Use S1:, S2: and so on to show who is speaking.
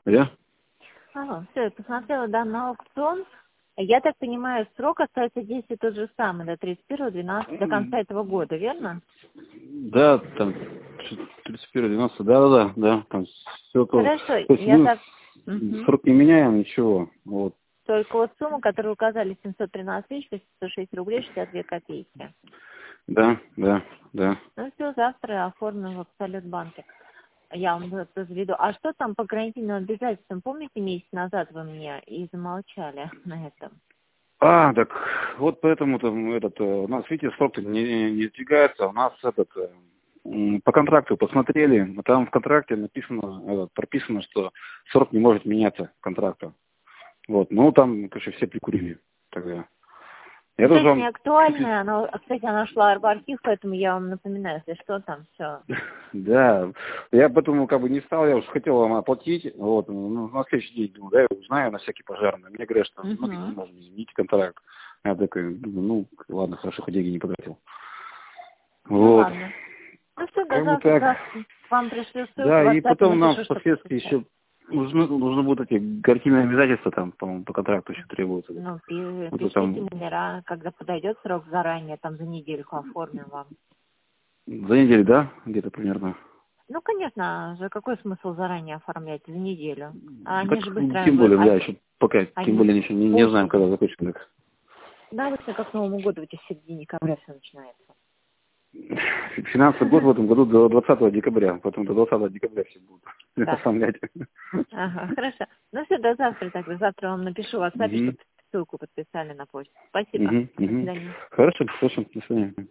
S1: Я?
S2: Все, я посмотрела данный аукцион. Я так понимаю, срок остается действие тот же самый, до 31-12, до конца этого года, верно?
S1: Да, там 31-12, да, там все то.
S2: Хорошо,
S1: То есть
S2: я
S1: мы
S2: так... Мгм.
S1: срок не меняем, ничего. Вот.
S2: Только вот сумма, которую указали, 713 806 рублей 62 копейки.
S1: Да.
S2: Ну все, завтра оформим в Абсолютбанке. Я вам это заведу. А что там по гарантийным обязательствам? Помните, месяц назад вы мне и замолчали на этом?
S1: Так вот поэтому там у нас, видите, срок не сдвигается, у нас по контракту посмотрели, а там в контракте написано, прописано, что срок не может меняться контракта. Вот, ну там, конечно, все прикурили тогда. Я
S2: Ну, то
S1: тоже
S2: есть не
S1: вам чуть-чуть.
S2: актуальная, но, кстати, она шла в архив, поэтому я вам напоминаю, если что там, все.
S1: Да, я поэтому как бы не стал, я уж хотел вам оплатить, вот, ну, на следующий день, думаю, да, я узнаю на всякий пожарный. Мне говорят, что смотрите,
S2: Угу.
S1: можно изменить контракт. Я такой, думаю, ну, ладно, хорошо, хоть деньги не потратил.
S2: Ну
S1: Вот,
S2: ладно. Ну все, до
S1: как бы
S2: завтра,
S1: так.
S2: завтра вам пришлю ссылку,
S1: Да,
S2: в
S1: и
S2: WhatsApp
S1: потом нам
S2: напишу, что
S1: впоследствии
S2: подписали.
S1: еще нужны будут эти гарантийные обязательства, там, по-моему, по контракту еще требуются.
S2: Ну,
S1: Вот
S2: пишите
S1: там
S2: номера, когда подойдет срок заранее, там за недельку оформим вам.
S1: за неделю, да, где-то примерно.
S2: Ну, конечно, за какой смысл заранее оформлять? За неделю. А
S1: Так,
S2: они же быстро
S1: тем
S2: будут.
S1: более, да, еще пока, тем
S2: Они
S1: более еще
S2: по
S1: не знаем,
S2: очереди.
S1: когда закончим. Так.
S2: Да, обычно как к Новому году, в середине декабря все начинается.
S1: Финансовый год в этом году до 20 декабря, потом до 20 декабря все будут
S2: Да.
S1: оформлять.
S2: Ага, хорошо. Ну все, до завтра тогда. Завтра вам напишу в WhatsApp,
S1: Мгм,
S2: чтобы ссылку подписали на почту. Спасибо.
S1: мгм,
S2: До
S1: мгм.
S2: свидания.
S1: Хорошо, до свидания.